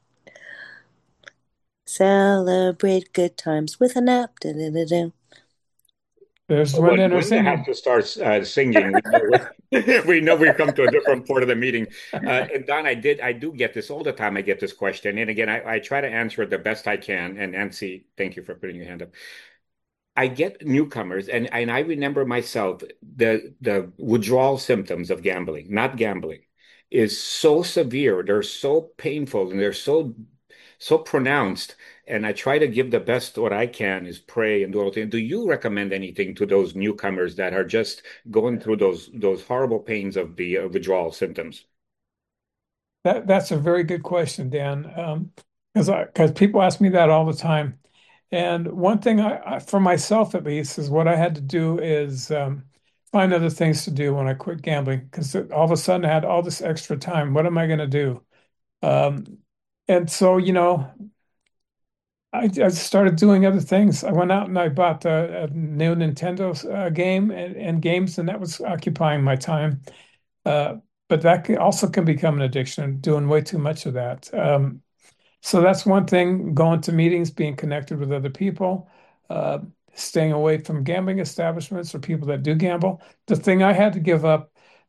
Celebrate good times with a nap. Da-da-da-da. There's Well, one that are Linda has singing. to start uh, singing. We know we, we know we've come to a different part of the meeting. Uh, and Don, I did, I do get this all the time. I get this question, and again, I, I try to answer it the best I can. And Nancy, thank you for putting your hand up. I get newcomers, and and I remember myself the the withdrawal symptoms of gambling, not gambling, is so severe. They're so painful, and they're so so pronounced. And I try to give the best what I can is pray and do all things. Do you recommend anything to those newcomers that are just going through those those horrible pains of the uh, withdrawal symptoms? That that's a very good question, Dan. Um, because I because people ask me that all the time. And one thing I, I, for myself at least, is what I had to do is um, find other things to do when I quit gambling because all of a sudden I had all this extra time. What am I going to do? Um, and so, you know, I, I started doing other things. I went out and I bought a, a new Nintendo uh, game and, and games, and that was occupying my time. Uh, but that can, also can become an addiction, doing way too much of that. Um, so that's one thing, going to meetings, being connected with other people, uh, staying away from gambling establishments or people that do gamble. The thing I had to give up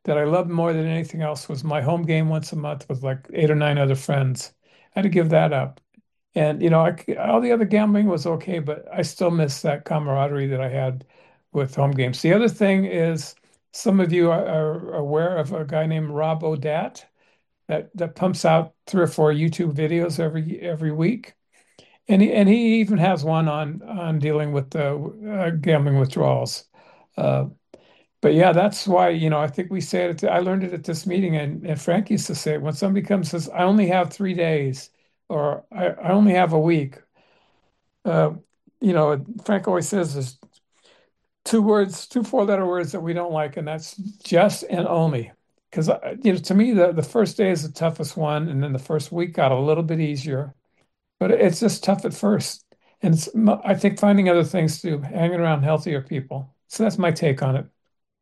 that I loved more than anything else was my home game once a month with like eight or nine other friends. I had to give that up. And you know, I, c- all the other gambling was okay, but I still miss that camaraderie that I had with home games. The other thing is, some of you are, are aware of a guy named Rob Odat that that pumps out three or four YouTube videos every every week, and he and he even has one on on dealing with the uh, gambling withdrawals. Uh, but yeah, that's why, you know, I think we say it. I learned it at this meeting, and, and Frank used to say it when somebody comes and says, "I only have three days," or "I, I only have a week." Uh, you know, Frank always says there's two words, two four-letter words that we don't like, and that's just and only. Because you know, to me, the the first day is the toughest one, and then the first week got a little bit easier, but it's just tough at first. And it's, I think finding other things to do, hanging around healthier people. So that's my take on it.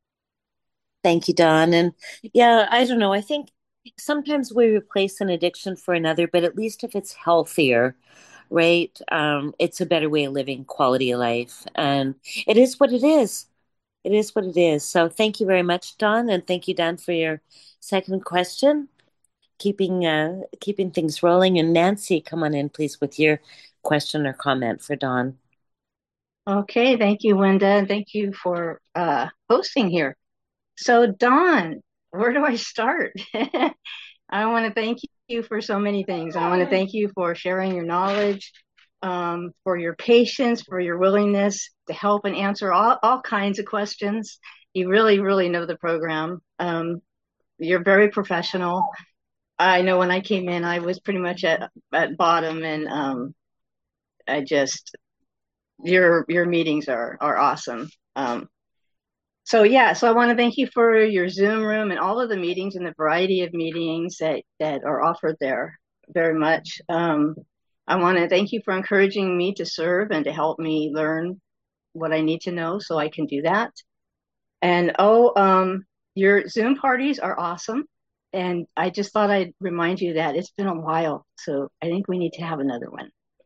Thank you, Don. And yeah, I don't know. I think sometimes we replace an addiction for another, but at least if it's healthier, right? Um, it's a better way of living quality of life. And it is what it is. It is what it is. So thank you very much, Don, and thank you, Dan, for your second question. Keeping uh keeping things rolling. And Nancy, come on in, please, with your question or comment for Don. Okay, thank you, Linda, and thank you for uh, hosting here. So, Don, where do I start? I want to thank you for so many things. I want to thank you for sharing your knowledge, um, for your patience, for your willingness to help and answer all, all kinds of questions. You really, really know the program. Um, you're very professional. I know when I came in, I was pretty much at, at bottom, and um, I just your your meetings are are awesome. Um, so yeah, so I want to thank you for your Zoom room and all of the meetings and the variety of meetings that that are offered there very much. Um, I want to thank you for encouraging me to serve and to help me learn what I need to know so I can do that. And oh, um, your Zoom parties are awesome. And I just thought I'd remind you that it's been a while. So I think we need to have another one.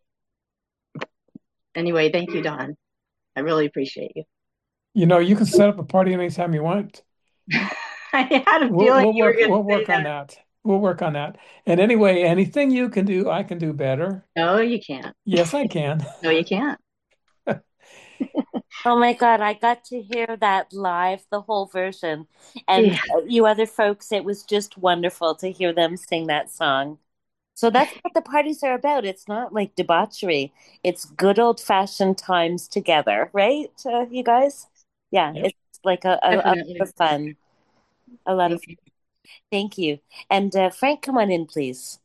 Anyway, thank you, Don. I really appreciate you. You know, you can set up a party anytime you want. I had a We'll, feeling we'll you were work going to we'll say work on that. that. We'll work on that. And anyway, anything you can do, I can do better. No, you can't. Yes, I can. No, you can't. Oh my God, I got to hear that live, the whole version. And Yeah. uh, you other folks, it was just wonderful to hear them sing that song. So that's what the parties are about. It's not like debauchery. It's good old-fashioned times together, right, uh, you guys? Yeah, Yep. it's like a, a, a lot Definitely. of fun. A lot of Thank you. Thank you. And uh, Frank, come on in, please.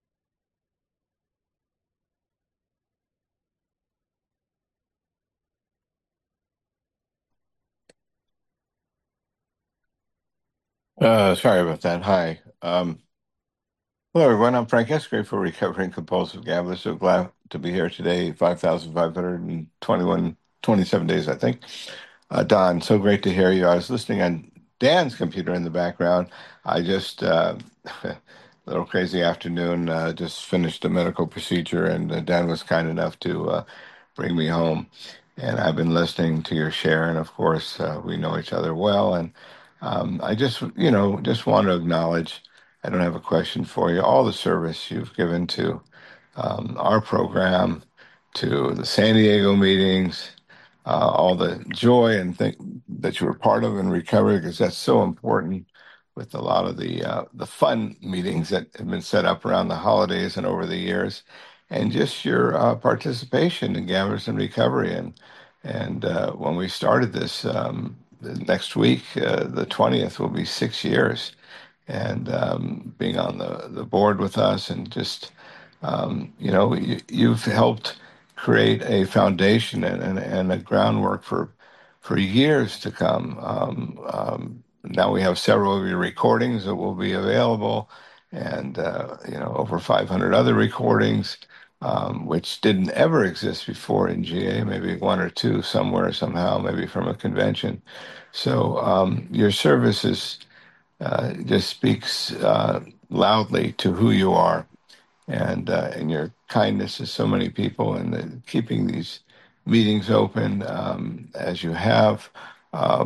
Uh, sorry about that. Hi. Um, hello, everyone. I'm Frank Escray for Recovering Compulsive Gamblers. So glad to be here today. five thousand five hundred twenty-one, twenty-seven days, I think. Uh, Don, so great to hear you. I was listening on Dan's computer in the background. I just, uh, a little crazy afternoon, uh, just finished a medical procedure, and uh, Dan was kind enough to uh, bring me home. And I've been listening to your share, and of course, uh, we know each other well. And um, I just, you know, just want to acknowledge, I don't have a question for you, all the service you've given to um, our program, to the San Diego meetings, uh, all the joy and think that you were part of in recovery, because that's so important with a lot of the uh, the fun meetings that have been set up around the holidays and over the years, and just your uh, participation in Gamblers in Recovery. And and uh, when we started this, um, the next week, uh, the twentieth, will be six years, and um, being on the, the board with us, and just um, you know, you, you've helped create a foundation and, and, and a groundwork for for years to come. Um, um, now we have several of your recordings that will be available, and uh, you know, over five hundred other recordings, um, which didn't ever exist before in G A. Maybe one or two somewhere, somehow, maybe from a convention. So um, your service is uh, just speaks uh, loudly to who you are, and uh, and your kindness to so many people, and the, keeping these meetings open um, as you have. Um,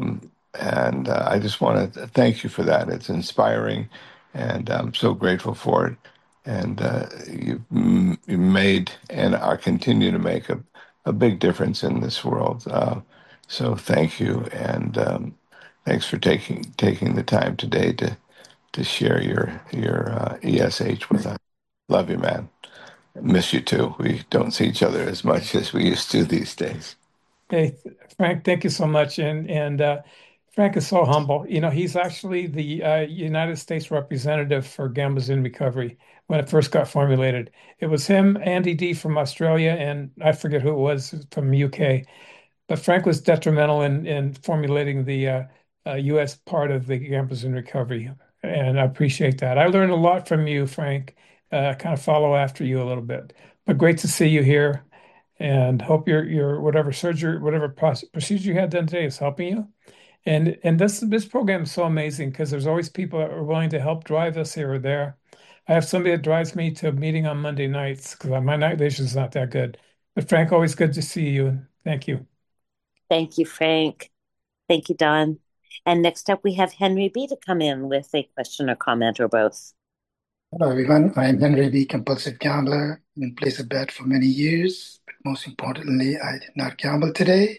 And uh, I just want to thank you for that. It's inspiring, and I'm so grateful for it. And uh, you've, mm, you made and are continue to make a, a big difference in this world. Uh, so thank you, and um, thanks for taking taking the time today to to share your your uh, E S H with us. Love you, man. Miss you too. We don't see each other as much as we used to these days. Hey, Frank, thank you so much. And and uh, Frank is so humble. You know, he's actually the uh, United States representative for Gamblers in Recovery when it first got formulated. It was him, Andy D from Australia, and I forget who it was from U K. But Frank was detrimental in in formulating the uh, uh, U S part of the Gamblers in Recovery, and I appreciate that. I learned a lot from you, Frank. Uh, kind of follow after you a little bit, but great to see you here, and hope your your whatever surgery, whatever process, procedure you had done today is helping you. And and this this program is so amazing because there's always people that are willing to help drive us here or there. I have somebody that drives me to a meeting on Monday nights because my night vision is not that good. But Frank, always good to see you, and thank you. Thank you, Frank. Thank you, Don. And next up, we have Henry B to come in with a question or comment or both. Hello, everyone. I'm Henry B, compulsive gambler. I've been placed a bet for many years, but most importantly, I did not gamble today.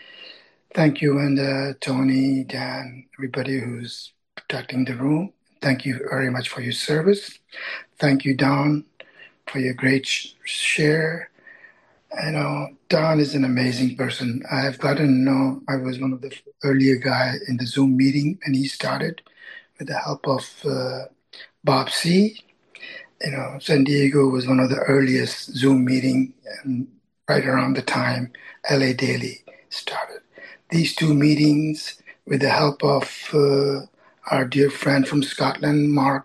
Thank you, and uh, Tony, Dan, everybody who's protecting the room. Thank you very much for your service. Thank you, Don, for your great sh- share. I know Don is an amazing person. I've gotten to know, I was one of the earlier guy in the Zoom meeting, and he started with the help of uh, Bob C. You know, San Diego was one of the earliest Zoom meeting, and right around the time L A Daily started. These two meetings, with the help of uh, our dear friend from Scotland, Mark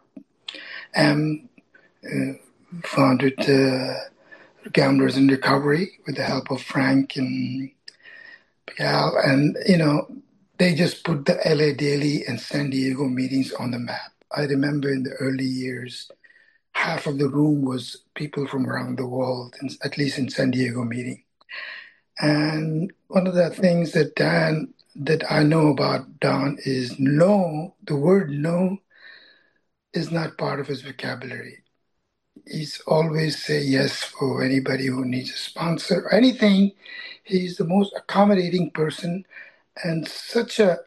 M, uh, founded uh, Gamblers in Recovery with the help of Frank and Gal, and you know, they just put the L A Daily and San Diego meetings on the map. I remember in the early years, half of the room was people from around the world, at least in San Diego meeting. And one of the things that Dan, that I know about Don is no, the word no is not part of his vocabulary. He's always say yes for anybody who needs a sponsor or anything. He's the most accommodating person and such a,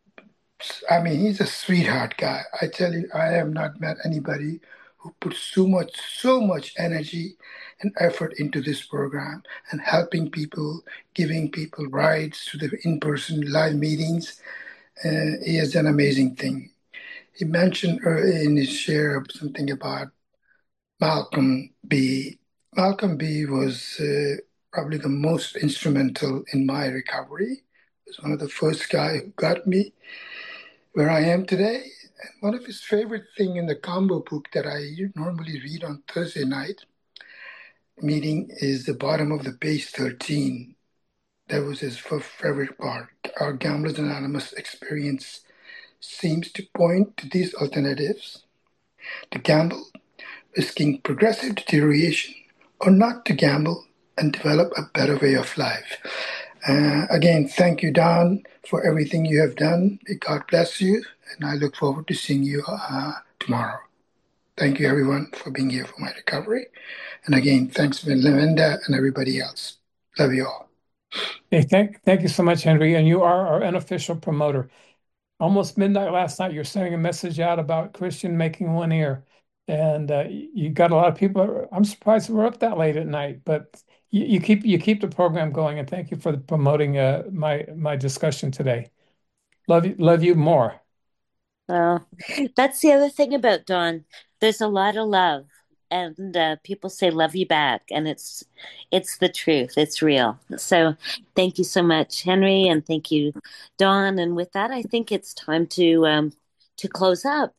I mean, he's a sweetheart guy. I tell you, I have not met anybody who puts so much, so much energy and effort into this program and helping people, giving people rides to the in-person live meetings. Uh, he has done an amazing thing. He mentioned in his share something about Malcolm B. Malcolm B was uh, probably the most instrumental in my recovery. He was one of the first guy who got me where I am today. And one of his favorite thing in the combo book that I normally read on Thursday night meeting is the bottom of the page thirteen. That was his favorite part. Our Gamblers Anonymous experience seems to point to these alternatives: to gamble, risking progressive deterioration, or not to gamble and develop a better way of life. Uh, again, thank you, Don, for everything you have done. May God bless you, and I look forward to seeing you uh, tomorrow. Thank you, everyone, for being here for my recovery. And again, thanks, Linda and everybody else. Love you all. Hey, thank thank you so much, Henry. And you are our unofficial promoter. Almost midnight last night, you're sending a message out about Christian making one ear, and uh, you got a lot of people. I'm surprised we're up that late at night, but you, you keep you keep the program going, and thank you for promoting uh, my my discussion today. Love you, love you more. Well, that's the other thing about Don. There's a lot of love, and uh, people say love you back, and it's it's the truth. It's real. So thank you so much, Henry, and thank you, Don. And with that, I think it's time to um, to close up.